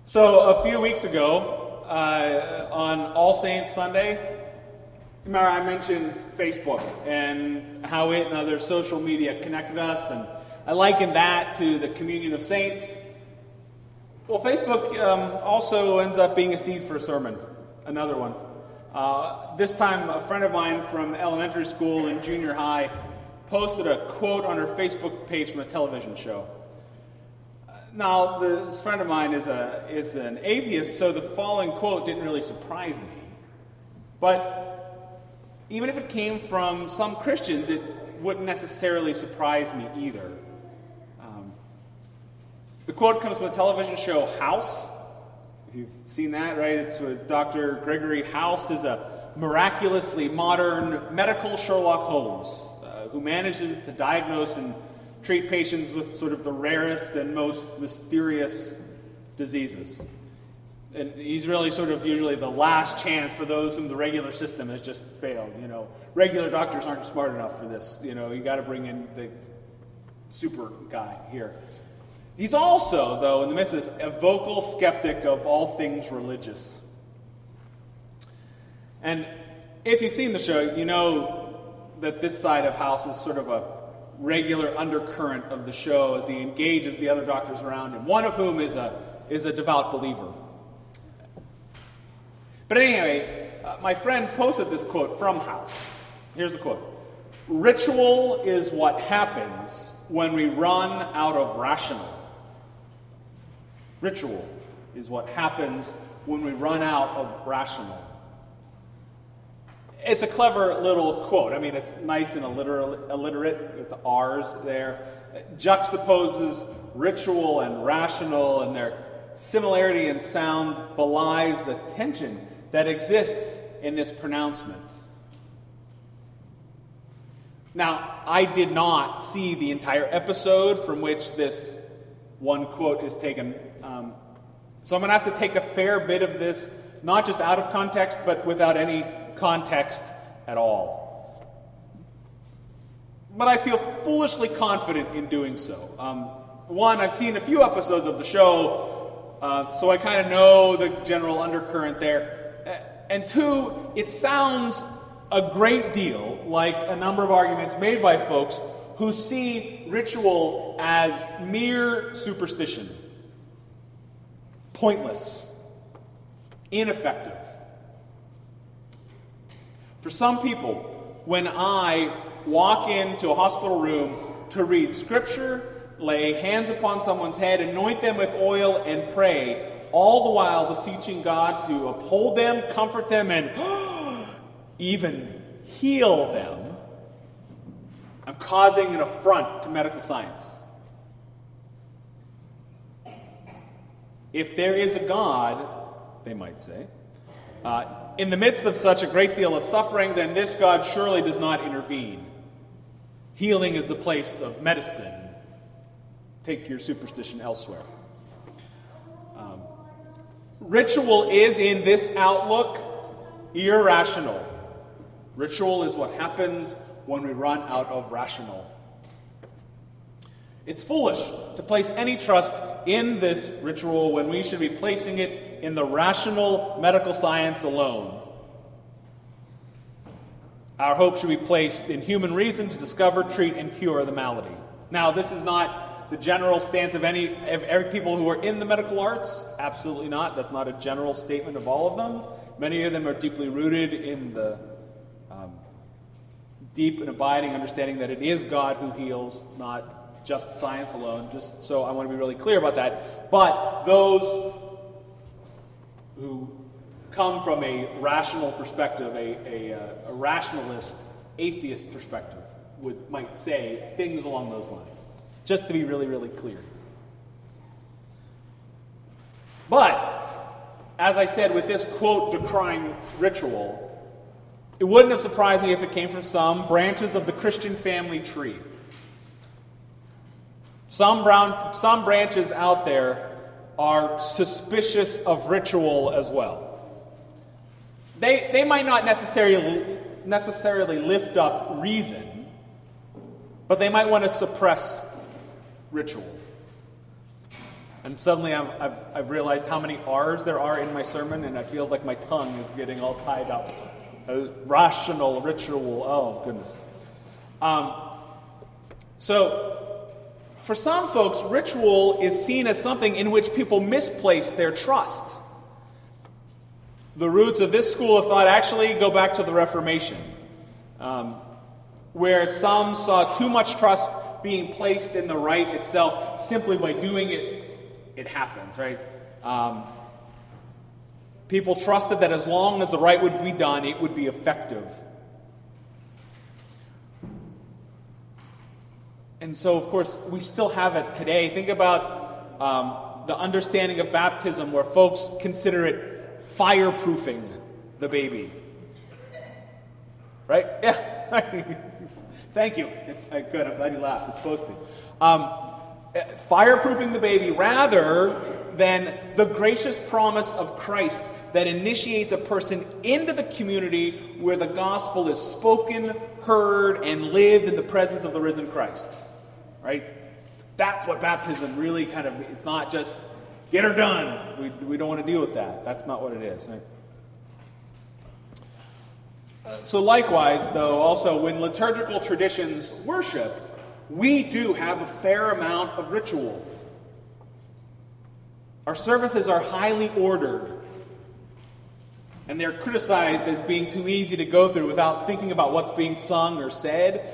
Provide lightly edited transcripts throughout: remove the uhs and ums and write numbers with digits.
So a few weeks ago, on All Saints Sunday, remember I mentioned Facebook and how it and other social media connected us, and I likened that to the communion of saints. Well, Facebook also ends up being a seed for a sermon, another one. This time, a friend of mine from elementary school and junior high posted a quote on her Facebook page from a television show. Now, this friend of mine is an atheist, so the following quote didn't really surprise me. But even if it came from some Christians, it wouldn't necessarily surprise me either. The quote comes from a television show, House. If you've seen that, right? It's with Dr. Gregory House is a miraculously modern medical Sherlock Holmes who manages to diagnose and treat patients with sort of the rarest and most mysterious diseases. And he's really sort of usually the last chance for those whom the regular system has just failed. You know, regular doctors aren't smart enough for this. You know, you got to bring in the super guy here. He's also, though, in the midst of this, a vocal skeptic of all things religious. And if you've seen the show, you know that this side of House is sort of a regular undercurrent of the show as he engages the other doctors around him, one of whom is a devout believer. But anyway, my friend posted this quote from House. Here's the quote. "Ritual is what happens when we run out of rational." Ritual is what happens when we run out of rational. It's a clever little quote. I mean, it's nice and alliterate with the R's there. It juxtaposes ritual and rational, and their similarity in sound belies the tension that exists in this pronouncement. Now, I did not see the entire episode from which this one quote is taken. So I'm going to have to take a fair bit of this, not just out of context, but without any context at all. But I feel foolishly confident in doing so. One, I've seen a few episodes of the show, so I kind of know the general undercurrent there. And two, it sounds a great deal like a number of arguments made by folks who see ritual as mere superstition. Pointless. Ineffective. For some people, when I walk into a hospital room to read scripture, lay hands upon someone's head, anoint them with oil, and pray, all the while beseeching God to uphold them, comfort them, and even heal them, I'm causing an affront to medical science. If there is a God, they might say, in the midst of such a great deal of suffering, then this God surely does not intervene. Healing is the place of medicine. Take your superstition elsewhere. Ritual is, in this outlook, irrational. Ritual is what happens when we run out of rational. It's foolish to place any trust in this ritual when we should be placing it in the rational medical science alone. Our hope should be placed in human reason to discover, treat, and cure the malady. Now, this is not the general stance of every people who are in the medical arts. Absolutely not. That's not a general statement of all of them. Many of them are deeply rooted in the deep and abiding understanding that it is God who heals, not just science alone. Just so I want to be really clear about that. But those who come from a rational perspective, a rationalist, atheist perspective, might say things along those lines. Just to be really, really clear. But, as I said, with this quote decrying ritual, it wouldn't have surprised me if it came from some branches of the Christian family tree. Some branches out there are suspicious of ritual as well. They might not necessarily lift up reason, but they might want to suppress ritual. And suddenly I've realized how many R's there are in my sermon, and it feels like my tongue is getting all tied up. Rational, ritual, oh goodness. So, for some folks, ritual is seen as something in which people misplace their trust. The roots of this school of thought actually go back to the Reformation, where some saw too much trust being placed in the rite itself. Simply by doing it, it happens, right? People trusted that as long as the rite would be done, it would be effective. And so, of course, we still have it today. Think about the understanding of baptism, where folks consider it fireproofing the baby. Right? Yeah. Thank you. Good. I'm glad you laughed. It's supposed to. Fireproofing the baby rather than the gracious promise of Christ that initiates a person into the community where the gospel is spoken, heard, and lived in the presence of the risen Christ. Right? That's what baptism really kind of, it's not just get her done. We don't want to deal with that. That's not what it is. Right? So likewise, though, also when liturgical traditions worship, we do have a fair amount of ritual. Our services are highly ordered, and they're criticized as being too easy to go through without thinking about what's being sung or said.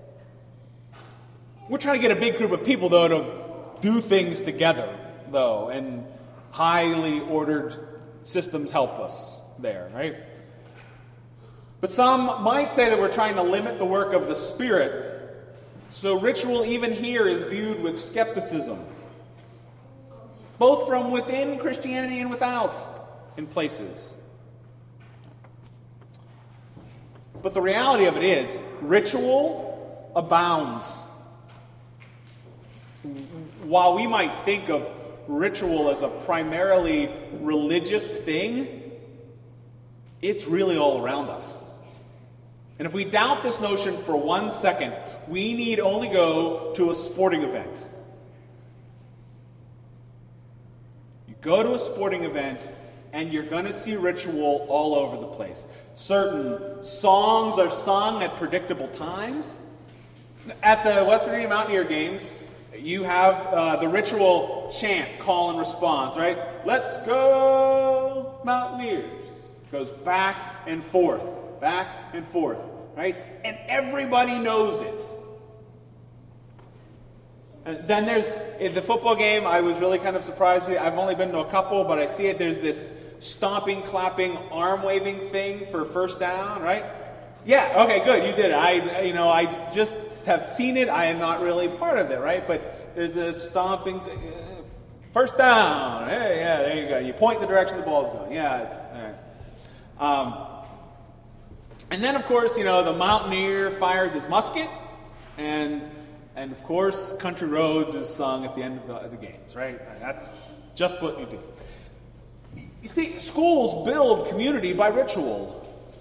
We're trying to get a big group of people, though, to do things together, though, and highly ordered systems help us there, right? But some might say that we're trying to limit the work of the Spirit, so ritual even here is viewed with skepticism, both from within Christianity and without in places. But the reality of it is, ritual abounds. While we might think of ritual as a primarily religious thing, it's really all around us. And if we doubt this notion for 1 second, we need only go to a sporting event. You go to a sporting event, and you're going to see ritual all over the place. Certain songs are sung at predictable times. At the West Virginia Mountaineer Games, you have the ritual chant, call and response, right? Let's go, Mountaineers. Goes back and forth, right? And everybody knows it. And then there's, in the football game, I was really kind of surprised. I've only been to a couple, but I see it. There's this stomping, clapping, arm waving thing for first down, right? Yeah, okay, good, you did it. I just have seen it. I am not really part of it, right? But there's a stomping, first down. Hey, yeah, there you go. You point the direction the ball's going. Yeah, all right. And then, of course, the mountaineer fires his musket, and of course, Country Roads is sung at the end of the games, right? That's just what you do. You see, schools build community by ritual.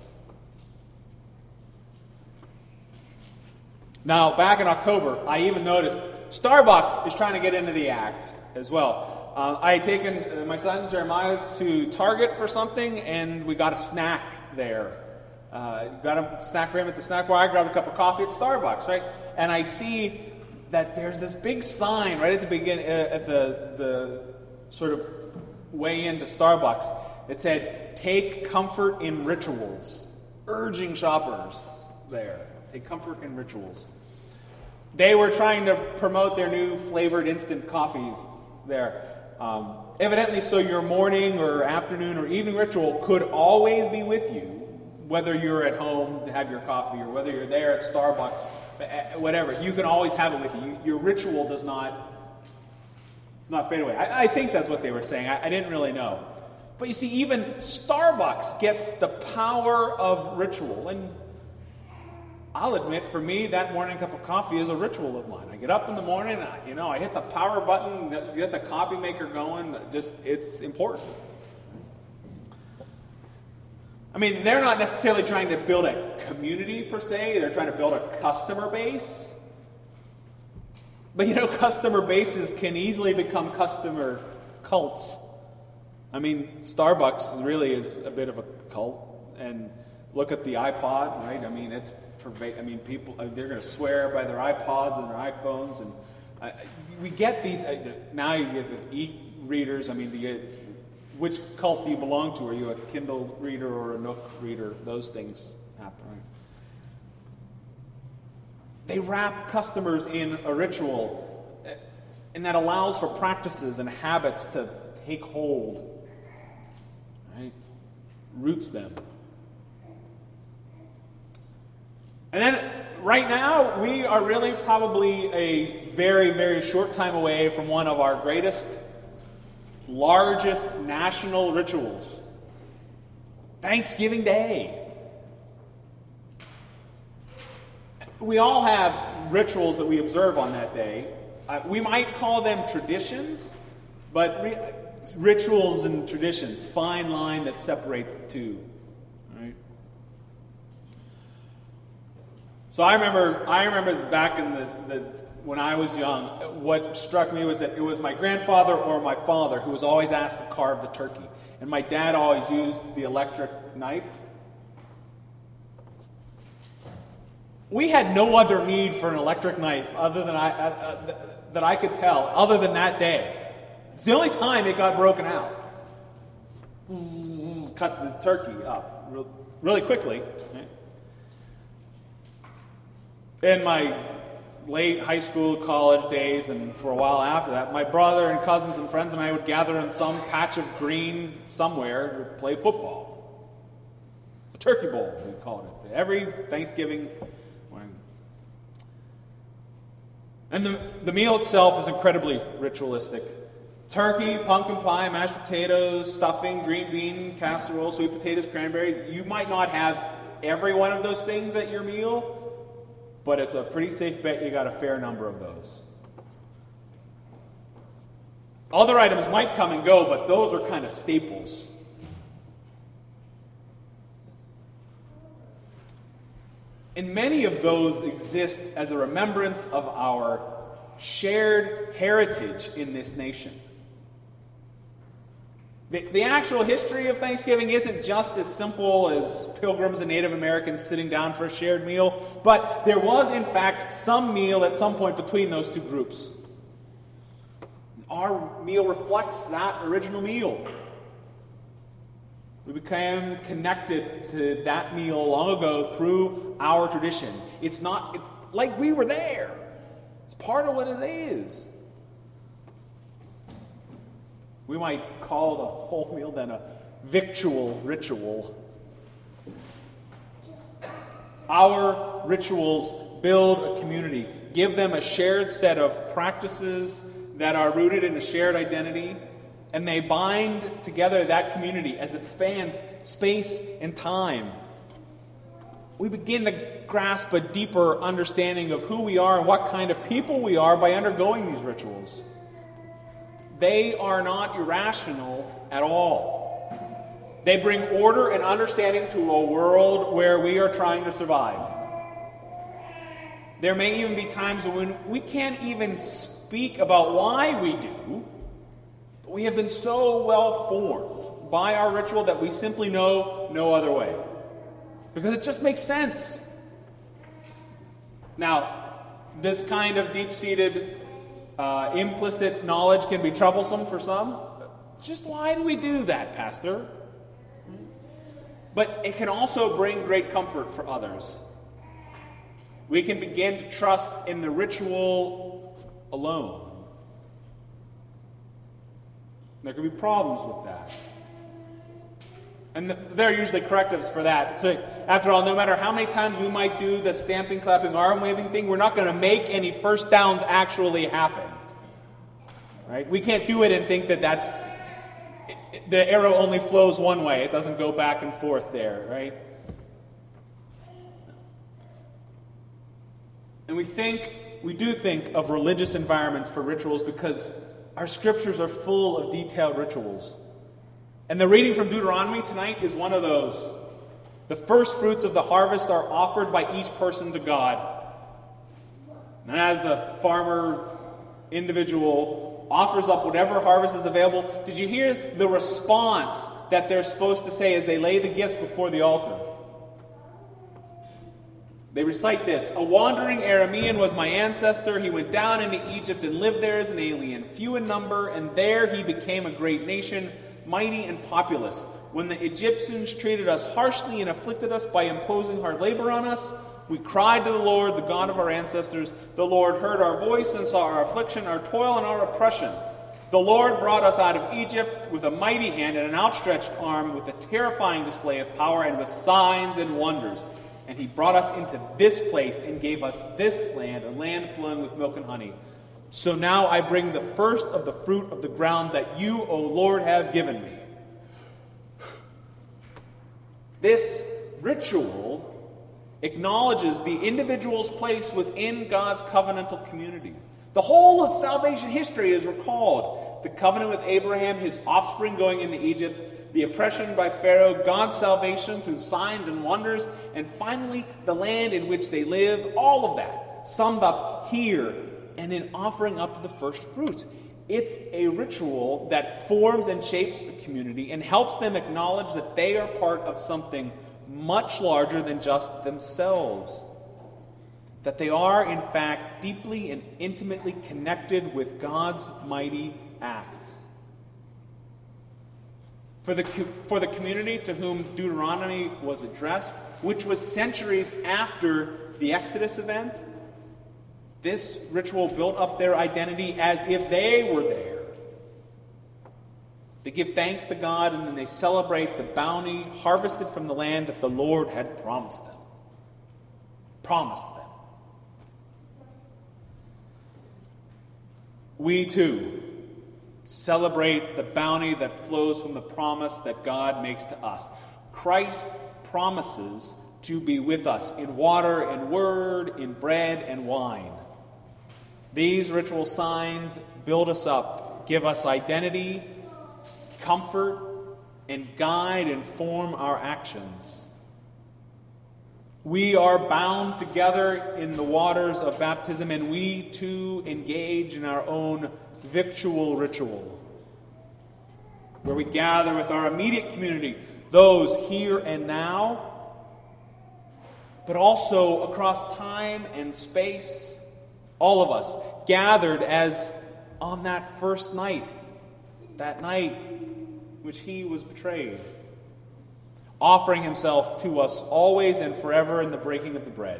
Now, back in October, I even noticed Starbucks is trying to get into the act as well. I had taken my son Jeremiah to Target for something, and we got a snack there. Got a snack for him at the snack bar. I grabbed a cup of coffee at Starbucks, right? And I see that there's this big sign right at the beginning, at the sort of way into Starbucks. It said, "Take comfort in rituals," urging shoppers there. Take comfort in rituals. They were trying to promote their new flavored instant coffees there. Evidently, so your morning or afternoon or evening ritual could always be with you, whether you're at home to have your coffee or whether you're there at Starbucks, whatever. You can always have it with you. Your ritual does not fade away. I think that's what they were saying. I didn't really know. But you see, even Starbucks gets the power of ritual. And I'll admit, for me, that morning cup of coffee is a ritual of mine. I get up in the morning, I hit the power button, get the coffee maker going. It's important. I mean, they're not necessarily trying to build a community per se. They're trying to build a customer base. But customer bases can easily become customer cults. I mean, Starbucks really is a bit of a cult. And look at the iPod, right? I mean, people, they're going to swear by their iPods and their iPhones. And we get these, now you get with e-readers. I mean, which cult do you belong to? Are you a Kindle reader or a Nook reader? Those things happen, right? They wrap customers in a ritual, and that allows for practices and habits to take hold, right? Roots them. And then, right now, we are really probably a very, very short time away from one of our greatest, largest national rituals. Thanksgiving Day. We all have rituals that we observe on that day. We might call them traditions, but rituals and traditions, fine line that separates the two. Right? So I remember back in when I was young, what struck me was that it was my grandfather or my father who was always asked to carve the turkey, and my dad always used the electric knife. We had no other need for an electric knife other than that I could tell, other than that day. It's the only time it got broken out. Cut the turkey up really quickly. Right? In my late high school, college days, and for a while after that, my brother and cousins and friends and I would gather in some patch of green somewhere to play football. A turkey bowl, we called it. Every Thanksgiving morning. And the meal itself is incredibly ritualistic. Turkey, pumpkin pie, mashed potatoes, stuffing, green bean, casserole, sweet potatoes, cranberry. You might not have every one of those things at your meal, but it's a pretty safe bet you got a fair number of those. Other items might come and go, but those are kind of staples. And many of those exist as a remembrance of our shared heritage in this nation. The actual history of Thanksgiving isn't just as simple as Pilgrims and Native Americans sitting down for a shared meal, but there was, in fact, some meal at some point between those two groups. Our meal reflects that original meal. We became connected to that meal long ago through our tradition. It's like we were there. It's part of what it is. We might call the whole meal then a victual ritual. Our rituals build a community, give them a shared set of practices that are rooted in a shared identity, and they bind together that community as it spans space and time. We begin to grasp a deeper understanding of who we are and what kind of people we are by undergoing these rituals. They are not irrational at all. They bring order and understanding to a world where we are trying to survive. There may even be times when we can't even speak about why we do, but we have been so well formed by our ritual that we simply know no other way. Because it just makes sense. Now, this kind of deep-seated implicit knowledge can be troublesome for some. Just why do we do that, Pastor? But it can also bring great comfort for others. We can begin to trust in the ritual alone. There can be problems with that. And there are usually correctives for that. So after all, no matter how many times we might do the stamping, clapping, arm waving thing, we're not going to make any first downs actually happen. Right? We can't do it and think that the arrow only flows one way. It doesn't go back and forth there, right? And we do think of religious environments for rituals because our scriptures are full of detailed rituals. And the reading from Deuteronomy tonight is one of those. The first fruits of the harvest are offered by each person to God. And as the farmer individual offers up whatever harvest is available. Did you hear the response that they're supposed to say as they lay the gifts before the altar? They recite this: "A wandering Aramean was my ancestor. He went down into Egypt and lived there as an alien, few in number, and there he became a great nation, mighty and populous. When the Egyptians treated us harshly and afflicted us by imposing hard labor on us, we cried to the Lord, the God of our ancestors. The Lord heard our voice and saw our affliction, our toil, and our oppression. The Lord brought us out of Egypt with a mighty hand and an outstretched arm, with a terrifying display of power and with signs and wonders. And he brought us into this place and gave us this land, a land flowing with milk and honey. So now I bring the first of the fruit of the ground that you, O Lord, have given me." This ritual acknowledges the individual's place within God's covenantal community. The whole of salvation history is recalled. The covenant with Abraham, his offspring going into Egypt, the oppression by Pharaoh, God's salvation through signs and wonders, and finally the land in which they live, all of that summed up here and in offering up the first fruits. It's a ritual that forms and shapes the community and helps them acknowledge that they are part of something much larger than just themselves. That they are, in fact, deeply and intimately connected with God's mighty acts. For the community to whom Deuteronomy was addressed, which was centuries after the Exodus event, this ritual built up their identity as if they were there. They give thanks to God, and then they celebrate the bounty harvested from the land that the Lord had promised them. We too celebrate the bounty that flows from the promise that God makes to us. Christ promises to be with us in water and word, in bread and wine. These ritual signs build us up, give us identity, comfort, and guide and form our actions. We are bound together in the waters of baptism, and we too engage in our own victual ritual, where we gather with our immediate community, those here and now, but also across time and space. All of us gathered as on that first night, that night which he was betrayed, offering himself to us always and forever in the breaking of the bread.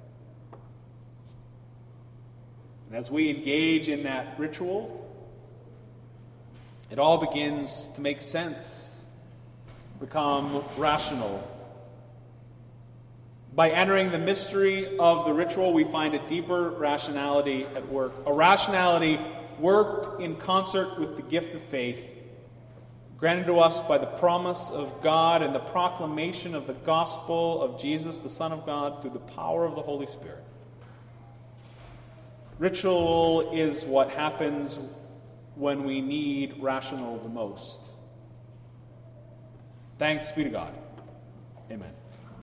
And as we engage in that ritual, it all begins to make sense, become rational. By entering the mystery of the ritual, we find a deeper rationality at work. A rationality worked in concert with the gift of faith, granted to us by the promise of God and the proclamation of the gospel of Jesus, the Son of God, through the power of the Holy Spirit. Ritual is what happens when we need rational the most. Thanks be to God. Amen.